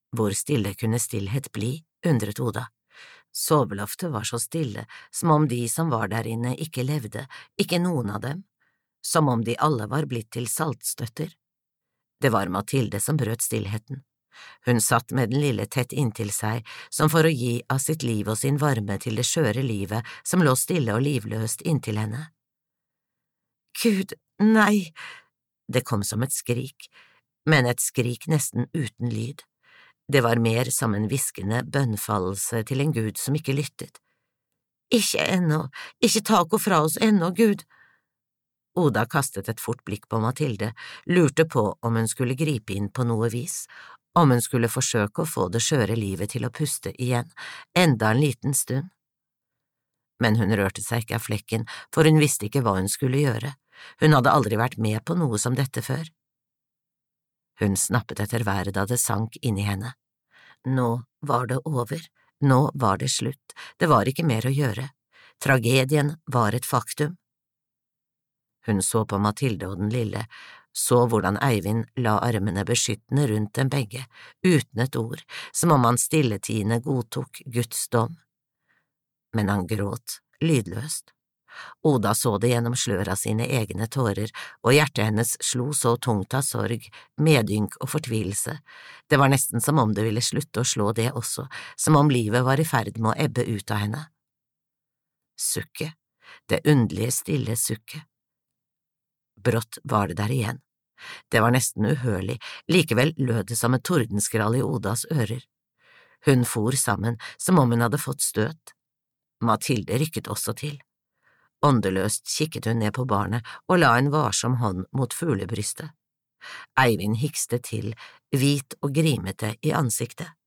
Hvor stille kunne stillhet bli, undret Oda. Soveloftet var så stille, som om de som var der inne ikke levde, ikke noen av dem, som om de alle var blitt til saltstøtter. Det var Mathilde som brøt stillheten. Hun satt med den lille tett inntil seg, som for å gi av sitt liv og sin varme til det skjøre livet som lå stille og livløst inntil henne. Gud, nei! Det kom som et skrik, men et skrik nesten uten lyd. Det var mer som en hviskende bønnfallelse til en Gud som ikke lyttet. Ikke ennå, ikke ta henne fra oss ennå, Gud! Oda kastet et fort blikk på Mathilde, lurte på om hun skulle gripe inn på noe vis, om hun skulle forsøke å få det skjøre livet til å puste igjen, enda en liten stund. Men hun rørte seg ikke av flekken, for hun visste ikke hva hun skulle gjøre. Hun hadde aldri vært med på noe som dette før. Hun snappet etter været da det sank inn i henne. Nå var det over, nå var det slutt, det var ikke mer å gjøre. Tragedien var et faktum. Hun så på Mathilde og den lille, så hvordan Eivind la armene beskyttende rundt dem begge, uten et ord, som om han stilletiende godtok Guds dom. Men han gråt, lydløst. Oda så det gjennom slør av sine egne tårer, og hjertet hennes slo så tungt av sorg, medynk og fortvilelse. Det var nesten som om det ville slutte å slå det også, som om livet var i ferd med å ebbe ut av henne. Sukket, det underlige stille sukket. Brått var det der igjen. Det var nesten uhørlig, likevel lød det som et tordenskrall i Odas ører. Hun for sammen, som om hun hadde fått støt. Mathilde rykket også til. Åndeløst kikket hun ned på barnet og la en varsom hånd mot fuglebrystet. Eivind hikste til, hvit og grimete i ansiktet.